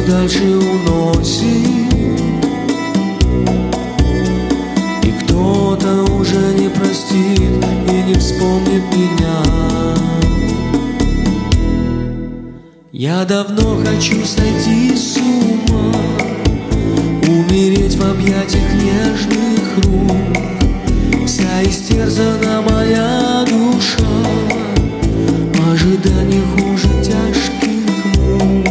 дальше уносит, и кто-то уже не простит и не вспомнит меня. Я давно хочу сойти с ума, умереть в объятиях нежных рук. Вся истерзана моя душа, ожидание хуже тяжких мук.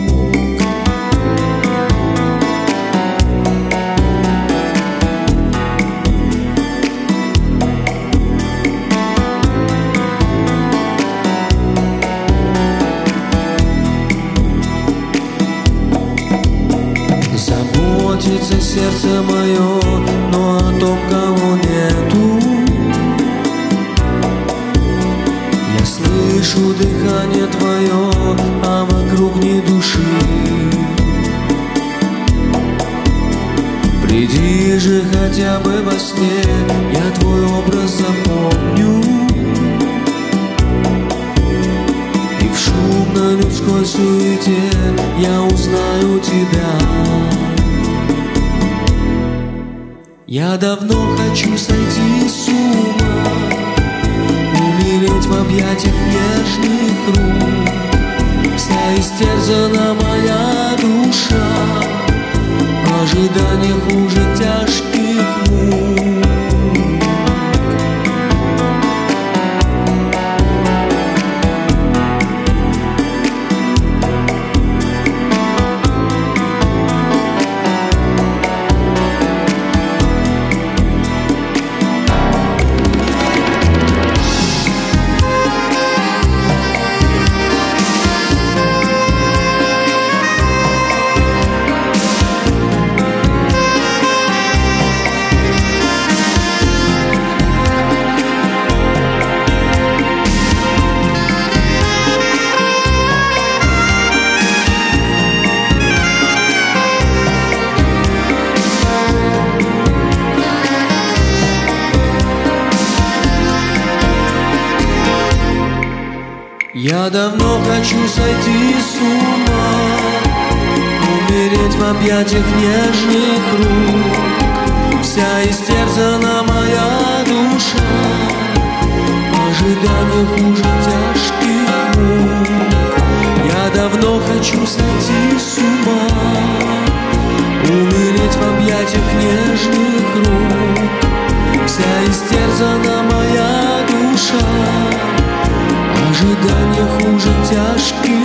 Заботится сердце мое, но о том, кого нету. Я слышу дыхание твое, а вокруг ни души. Приди же хотя бы во сне, я твой образ запомню, и в шумной людской суете я узнаю тебя. Я давно хочу сойти с ума, умереть в объятиях нежных рук. Вся истерзана моя душа, ожидание хуже тяжких мук. Я давно хочу сойти с ума, умереть в объятиях нежных рук. Вся истерзана моя душа, ожидание хуже тяжких мук. Я давно хочу сойти с ума, умереть в объятиях нежных рук. Вся истерзана моя душа, ожидание хуже тяжких